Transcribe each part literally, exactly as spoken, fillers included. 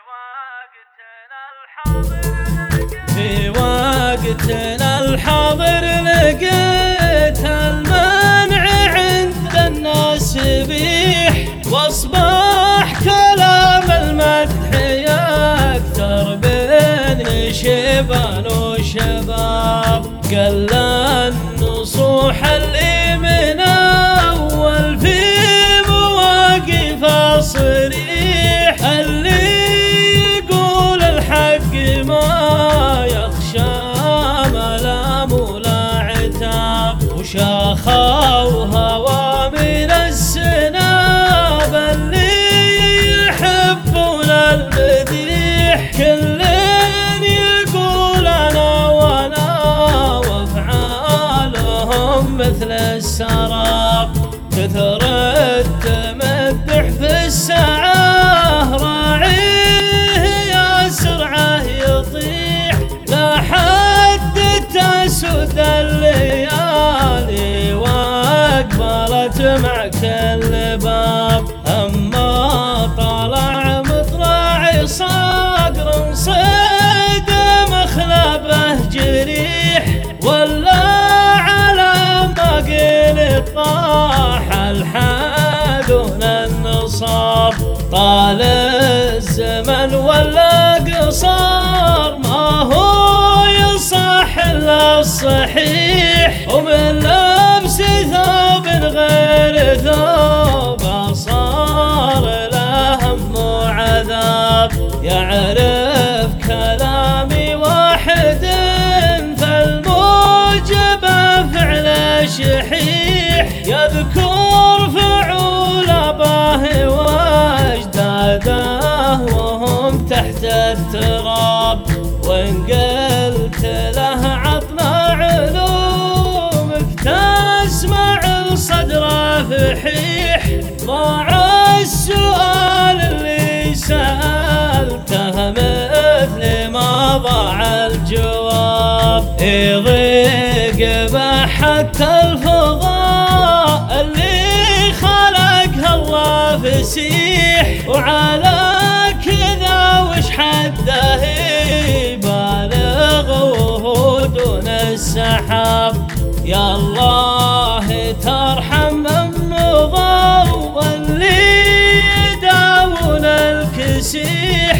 في وقتنا الحاضر لقيت المنع عند الناس بيح، واصبح كلام المدح يكثر بين شيبان وشباب. قل النصوح اللي من اول في مواقف صريح، اللي يقول الحق ما يخشى ملام ولا عتاب، وشاخة وهوى من السناب اللي يحبون المديح. كل يقول انا وانا وافعالهم مثل السراب، كثر التمدح في الساعة راعيه يا سرعه يطيح، لا حد تسود الليالي واقبلت مع كل باب. اما طلع مطلع صقر صيد مخلبه جريح، ولا على باقي طاح الحاذون النصاب. طال الزمن ولا قصار ما هو يصح الا الصحيح، ومن لبس ثوب غير ثوب صار له هم وعذاب. يعرف كلامي واحد فالموجب فعل شحيح، يذكر فعول اباه واجداده وهم تحت التراب. وان قلت له عطنا علومك تسمع الصدر فحيح، ضاع السؤال اللي سألته مثل ما ضاع الجواب. يضيق به حتى الفضاء اللي خلقها الله فسيح، وعلى كذا وش حده يبالغ وهو دون السحاب. يا الله ترحم من مضى واللي يداون الكسيح،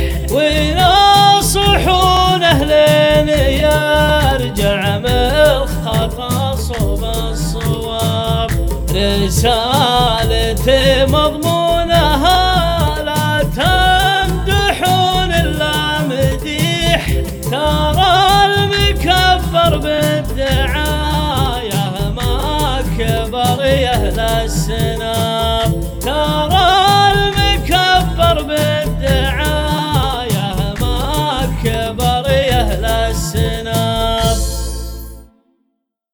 وينصحونه لين يرجع من الخطا صوب الصواب. رسالتي مضمونها لا تمدحون الا مديح، ترى المكبر بالدعايه ما كبر يا اهل السنة.